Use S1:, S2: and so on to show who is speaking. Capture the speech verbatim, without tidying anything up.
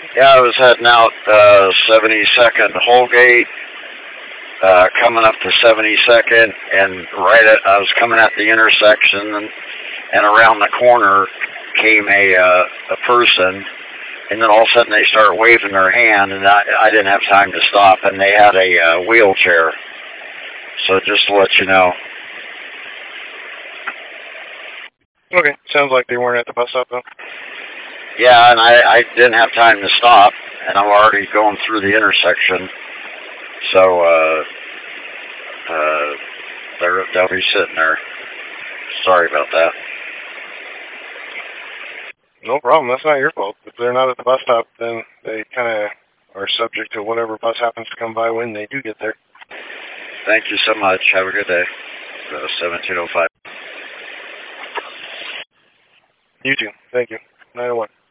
S1: Yeah, I was heading out uh, seventy-second Holgate, uh, coming up to seventy-second, and right at, I was coming at the intersection, and, and around the corner came a uh, a person, and then all of a sudden they start waving their hand, and I, I didn't have time to stop, and they had a uh, wheelchair. So just to let you know.
S2: Okay, sounds like they weren't at the bus stop though.
S1: Yeah, and I, I didn't have time to stop, and I'm already going through the intersection. So uh, uh, they're, they'll be sitting there. Sorry about that.
S2: No problem. That's not your fault. If they're not at the bus stop, then they kind of are subject to whatever bus happens to come by when they do get there.
S1: Thank you so much. Have a good day. Uh, seventeen oh five.
S2: You too. Thank you. nine oh one.